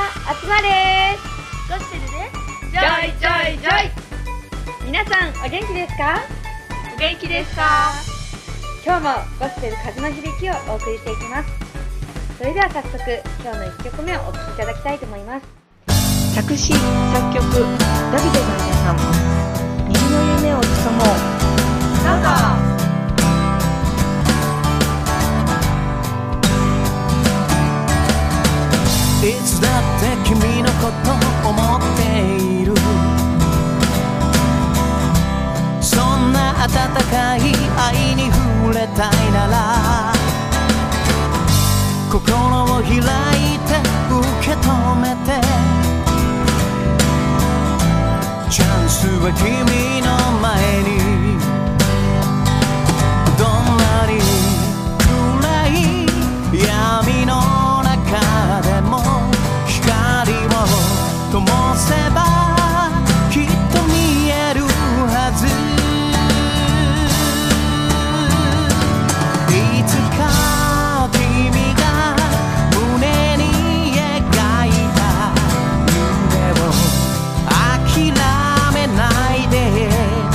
集まれゴスペルでジョイジョイジョイ。皆さんお元気ですか？ お元気ですか？ 今日もゴスペル風の響きをお送りしていきます。それでは早速今日の1曲目をお聴きいただきたいと思います。 作詞作曲ダビデの皆さん、右の夢をつかもう。 どうぞ。 いつだって君のこと思っている。そんな温かい愛に触れたいなら心を開いて受け止めて、チャンスは君の前に。どんなに暗い闇の中でも光を灯せばきっと見えるはず。いつか君が胸に描いた夢を諦めないで。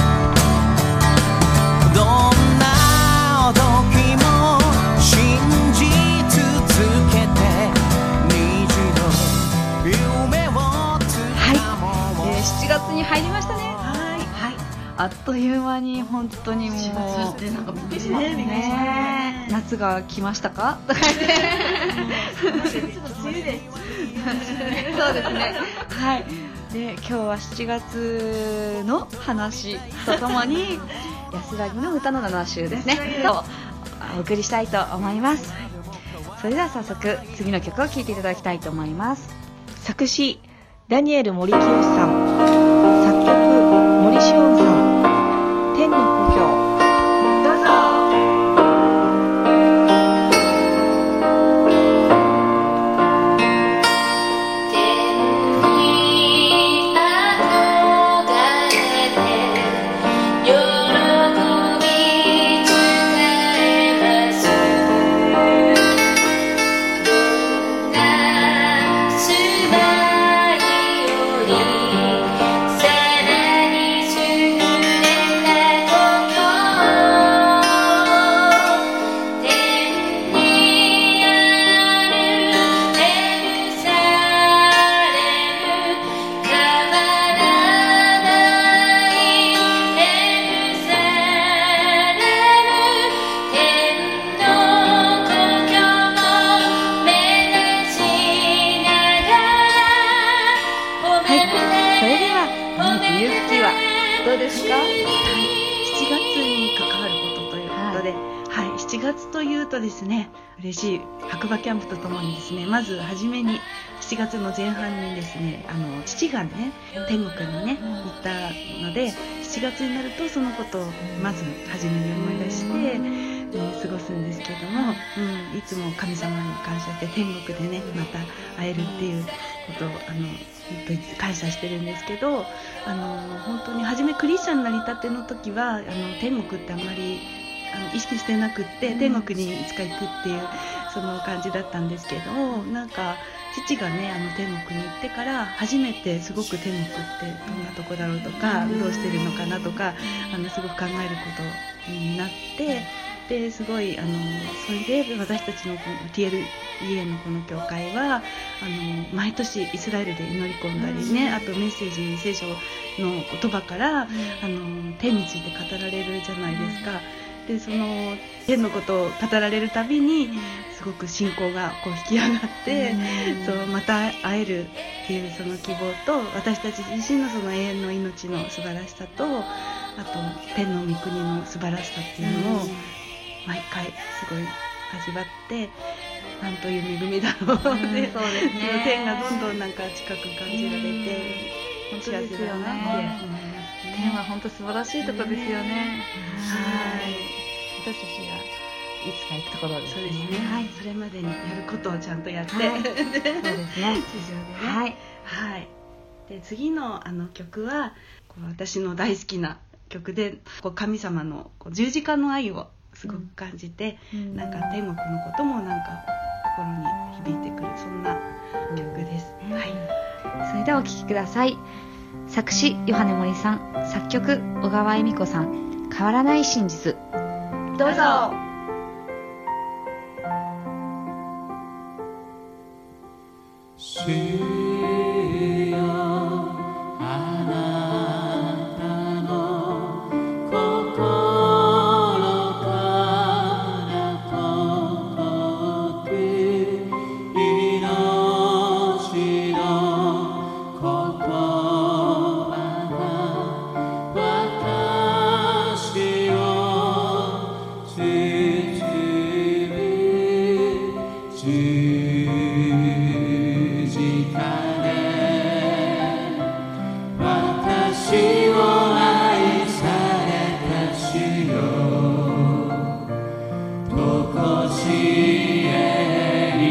どんな時も信じ続けて虹の夢をつかもう。 7月に入りましたね。はい、あっという間に本当にもう 4月ってなんかびっくりしますね。 夏が来ましたか？ 梅雨です。 そうですね。はい。で、今日は7月の話とともに安らぎの歌の7週ですね。とお送りしたいと思います。それでは早速次の曲を聴いていただきたいと思います。作詞ダニエル森清さん、作曲森詩音さん、天の故郷。 どうぞ。 どうですか？はい、7月に関わることということで、はい、7月というとですね、嬉しい白馬キャンプとともにですね、まず初めに7月の前半にですね、父がね天国にね行ったので、7月になるとそのことをまず初めに思い出して、過ごすんですけども、いつも神様に感謝して天国でねまた会えるっていうことを本当に感謝してるんですけど、本当に初めクリスチャンになりたての時は天国ってあんまり意識してなくって、天国にいつか行くっていうその感じだったんですけど、なんか父がね天国に行ってから初めてすごく天国ってどんなとこだろうとか、どうしてるのかなとかすごく考えることになって、ですごいそれで私たちのこの TLEA のこの教会は毎年イスラエルで祈り込んだりね、あとメッセージに聖書の言葉から天について語られるじゃないですか。でその天のことを語られるたびにすごく信仰がこう引き上がって、そうまた会えるっていうその希望と、私たち自身のその永遠の命の素晴らしさと、あと天の御国の素晴らしさっていうのを毎回すごい味わって、なんという恵みだろうって、そうですね、天がどんどんなんか近く感じられて、 本当ですよね。天は本当素晴らしいところですよね。はい。私たちがいつか行くところですね。 そうですね。はい。それまでにやることをちゃんとやって、 そうですね。 地上でね。 はいはい。で次の曲はこう私の大好きな曲で、こう神様のこう十字架の愛をすごく感じて、なんか天国のこともなんか心に響いてくる、そんな曲です。はい。 それではお聴きください。作詞ヨハネ森さん、作曲小川恵美子さん、変わらない真実。 どうぞ。 主よ、あなたの心から届く命の言葉が私を包む。十字架で私を愛された主よ、とこしえに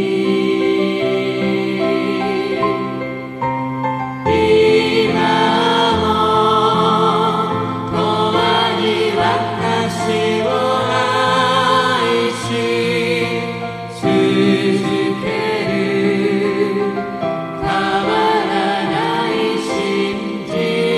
今も共に私を愛し続ける変わらない真実。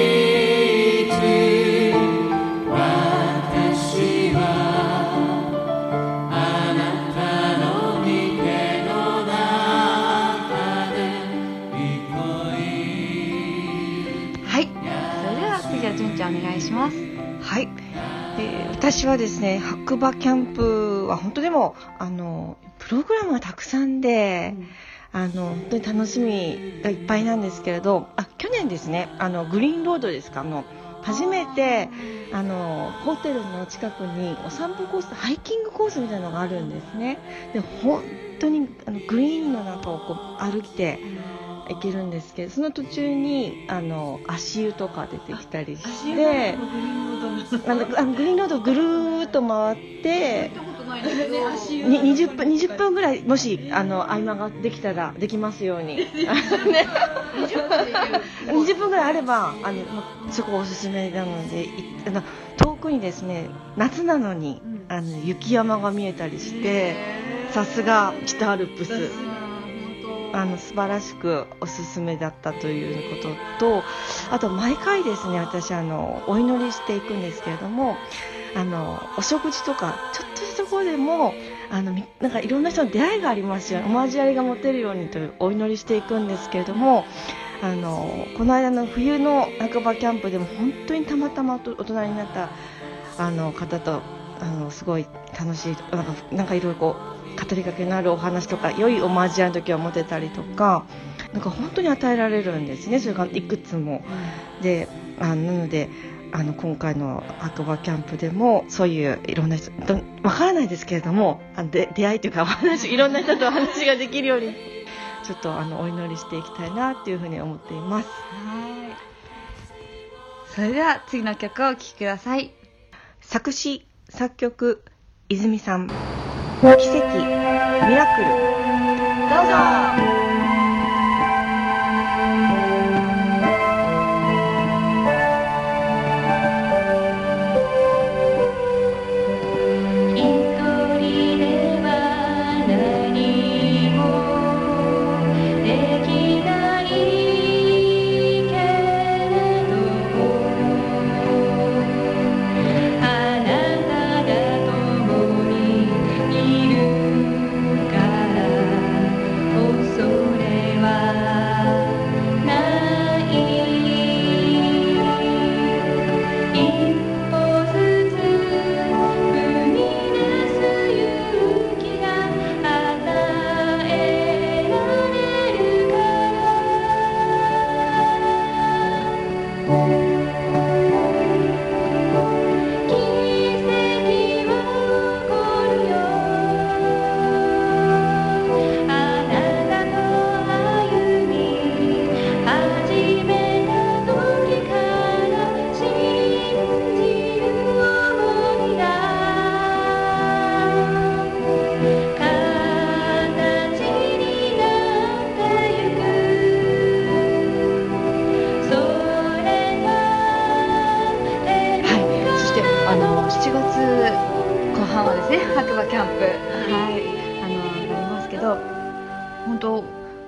私はあなたの御手の中で憩い。 はい、それでは次は純ちゃんお願いします。 はい、私はですね、白馬キャンプは本当でもプログラムがたくさんで、本当に楽しみがいっぱいなんですけれど、去年ですね、グリーンロードですか、初めてホテルの近くにお散歩コース、ハイキングコースみたいなのがあるんですね。で本当にグリーンの中をこう歩いて行けるんですけど、その途中に足湯とか出てきたりして、グリーンロードをぐるーっと回って20分ぐらい、もし合間ができたらできますように、ね、20分ぐらいあればそこおすすめなので、遠くにですね、夏なのに雪山が見えたりして、さすが北アルプス、素晴らしくおすすめだったということと、あと毎回ですね、私お祈りしていくんですけれども、お食事とかちょっとしたところでもなんかいろんな人の出会いがありますよ、お交わりが持てるようにというお祈りしていくんですけれども、この間の冬の白馬キャンプでも本当にたまたま大人になった方とすごい楽しい、なんかいろいろこう語りかけのあるお話とか、良いお交わりの時は持てたりとか、なんか本当に与えられるんですね、それがいくつも。でなので今回の白馬キャンプでもそういういろんな人わからないですけれども、出会いというかお話、いろんな人とお話ができるようにちょっとお祈りしていきたいなっていうふうに思っています。 それでは次の曲をお聴きください。 作詞作曲泉さん、奇跡ミラクル。どうぞ。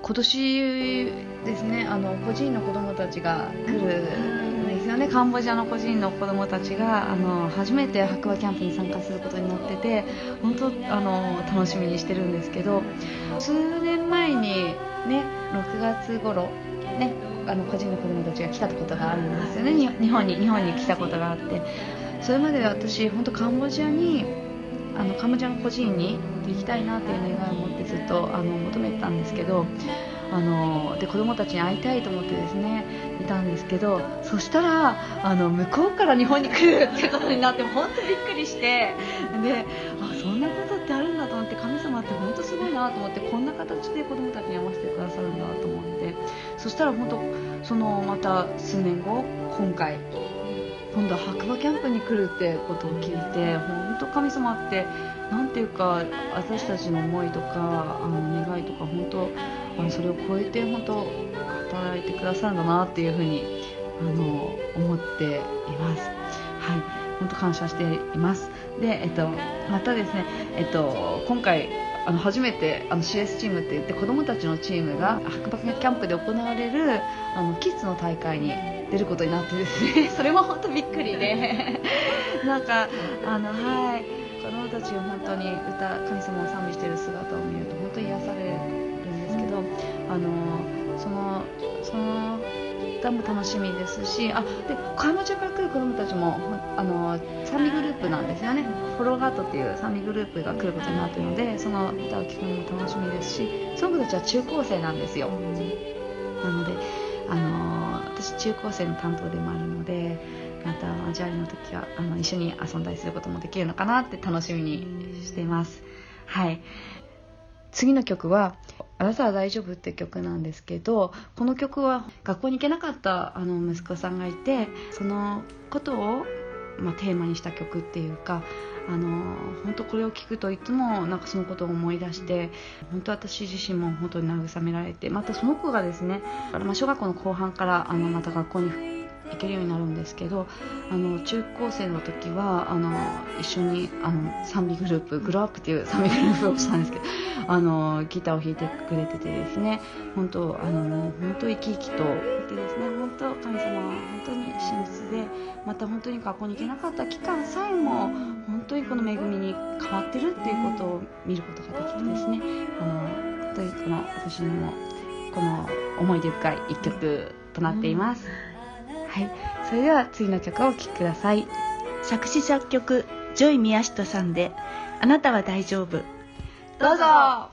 今年ですね、孤児院の子どもたちが来るんですよね。カンボジアの孤児院の子どもたちが初めて白馬キャンプに参加することになってて、本当楽しみにしてるんですけど、数年前にね、6月頃ね、孤児院の子どもたちが来たことがあるんですよね。日本に来たことがあって、それまで私本当カンボジアの孤児院に行きたいなっていう願いを持ってずっと求めてたんですけど、で子供たちに会いたいと思ってですねいたんですけど、そしたら向こうから日本に来るってことになって本当びっくりして、でそんなことってあるんだと思って、神様って本当すごいなと思って、こんな形で子供たちに会わせてくださるんだと思って、そしたら本当また数年後今度は白馬キャンプに来るってことを聞いて、本当神様ってなんていうか、私たちの思いとか願いとか本当それを超えて本当働いてくださるんだなっていうふうに思っています。はい、本当感謝しています。で、またですね、今回初めてCS チームって言って子どもたちのチームが白馬キャンプで行われるキッズの大会に出ることになってですねそれも本当びっくりでなんかはい、子どもたちが本当に神様を賛美している姿を見ると本当に癒されるんですけど、その歌も楽しみですし、でカンボジアから来る子どもたちも賛美グループなんですよね。フォローガートっていう賛美グループが来ることになっているので、その歌を聴くのも楽しみですし、その子たちは中高生なんですよ。なので私中高生の担当でもあるので、また交わりの時は一緒に遊んだりすることもできるのかなって楽しみにしています。はい、次の曲はあなたは大丈夫って曲なんですけど、この曲は学校に行けなかった息子さんがいて、そのことをテーマにした曲っていうか、本当これを聴くといつもなんかそのことを思い出して、本当私自身も本当に慰められて、またその子がですね、小学校の後半からまた学校に行けるようになるんですけど、中高生の時は一緒に賛美グループグローアップっていう賛美グループをしたんですけど、ギターを弾いてくれててですね、本当生き生きといてですね、本当神様は本当に真実で、また本当に学校に行けなかった期間さえも本当にこの恵みに変わってるっていうことを見ることができてですね、本当に私にもこの思い出深い一曲となっています。はい、それでは次の曲をお聴きください。 作詞作曲ジョイ宮下さんであなたは大丈夫。 どうぞ。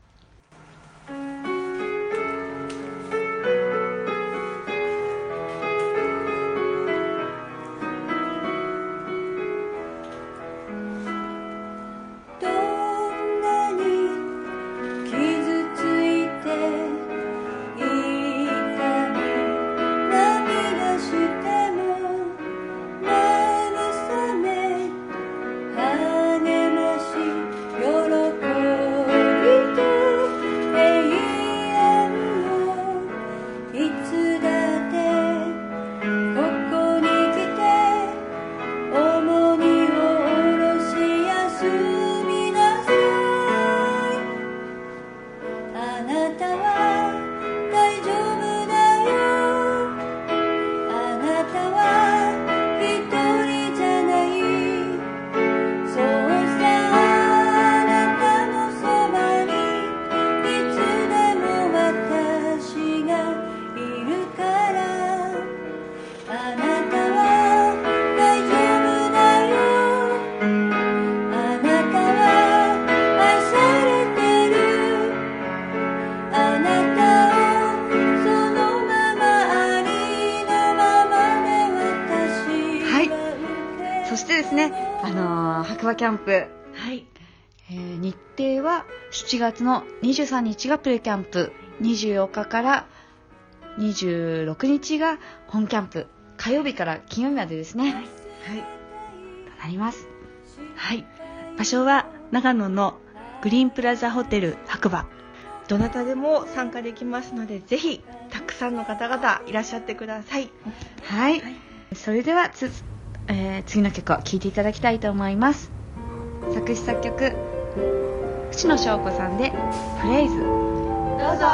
白馬キャンプ、 はい、 日程は7月の23日がプレキャンプ、24日から26日が本キャンプ、火曜日から金曜日までですね。はい、となります。 はい、場所は長野のグリーンプラザホテル白馬。 どなたでも参加できますので、ぜひたくさんの方々いらっしゃってください。 はい、それでは次の曲を聴いていただきたいと思います。作詞作曲、淵野翔子さんでプレイズ。 どうぞ。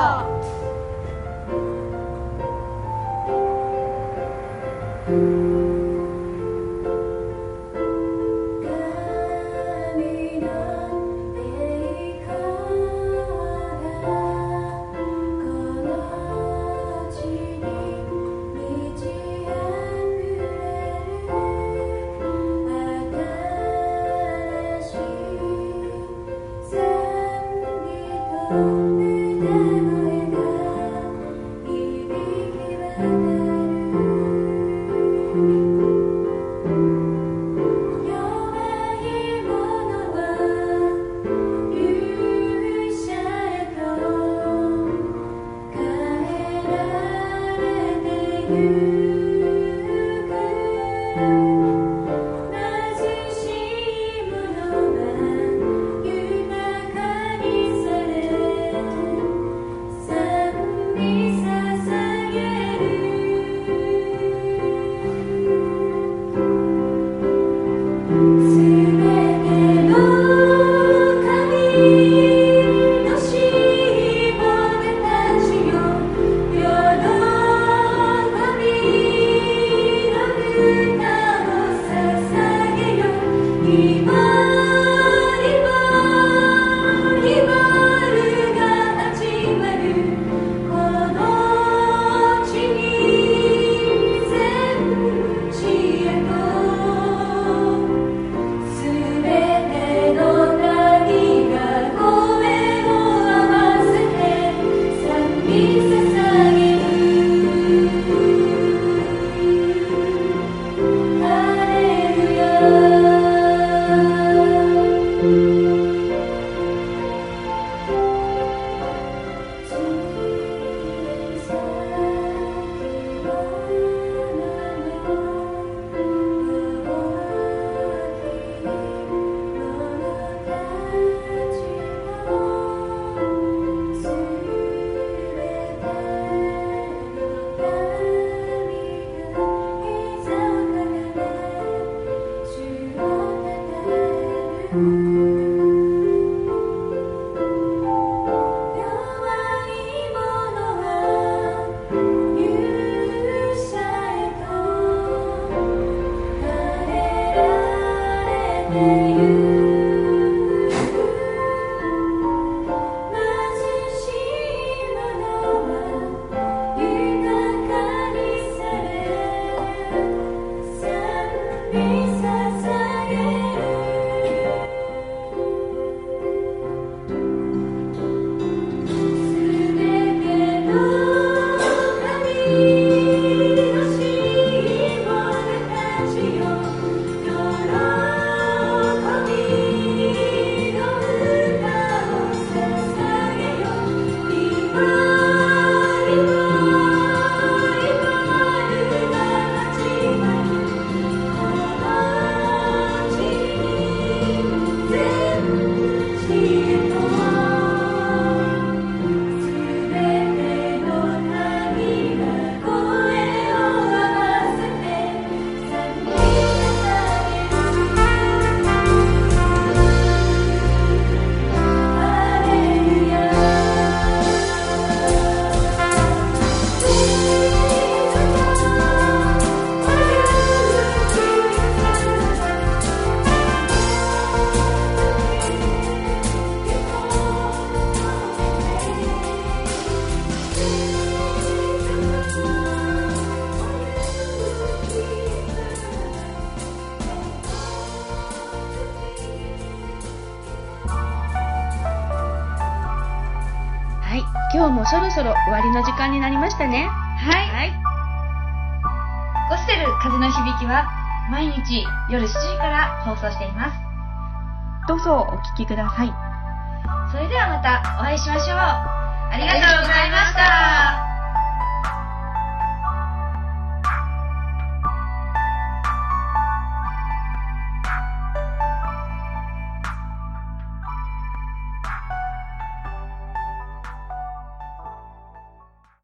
今日もそろそろ終わりの時間になりましたね。 はい。ゴスペル風の響きは毎日夜7時から放送しています。 どうぞお聞きください。 それではまたお会いしましょう。ありがとうございました。